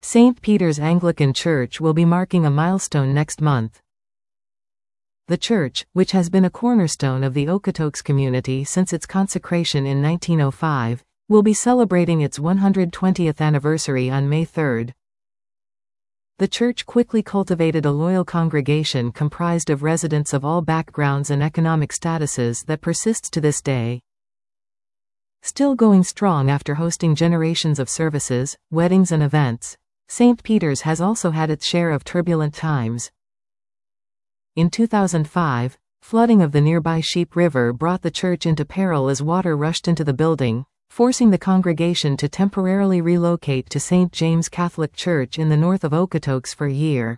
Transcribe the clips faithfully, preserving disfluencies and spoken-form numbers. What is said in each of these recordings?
Saint Peter's Anglican Church will be marking a milestone next month. The church, which has been a cornerstone of the Okotoks community since its consecration in nineteen oh five, will be celebrating its one hundred twentieth anniversary on May third. The church quickly cultivated a loyal congregation comprised of residents of all backgrounds and economic statuses that persists to this day. Still going strong after hosting generations of services, weddings and events, Saint Peter's has also had its share of turbulent times. In two thousand five, flooding of the nearby Sheep River brought the church into peril as water rushed into the building, forcing the congregation to temporarily relocate to Saint James Catholic Church in the north of Okotoks for a year.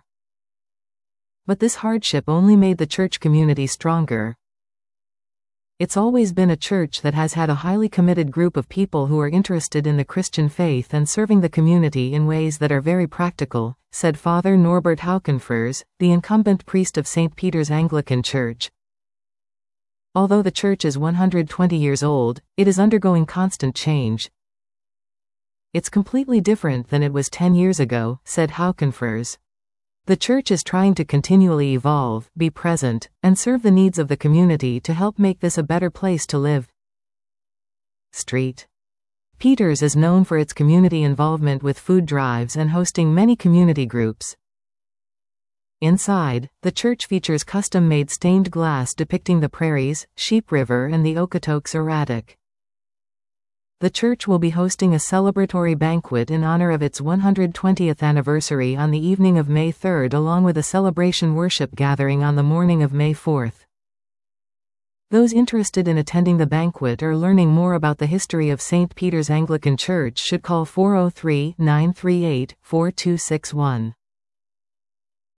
But this hardship only made the church community stronger. It's always been a church that has had a highly committed group of people who are interested in the Christian faith and serving the community in ways that are very practical, said Father Norbert Haukenfers, the incumbent priest of Saint Peter's Anglican Church. Although the church is one hundred twenty years old, it is undergoing constant change. It's completely different than it was ten years ago, said Haukenfers. The church is trying to continually evolve, be present, and serve the needs of the community to help make this a better place to live. Street Peter's is known for its community involvement with food drives and hosting many community groups. Inside, the church features custom-made stained glass depicting the prairies, Sheep River and the Okotoks erratic. The church will be hosting a celebratory banquet in honor of its one hundred twentieth anniversary on the evening of May third along with a celebration worship gathering on the morning of May fourth. Those interested in attending the banquet or learning more about the history of Saint Peter's Anglican Church should call four oh three, nine three eight, four two six one.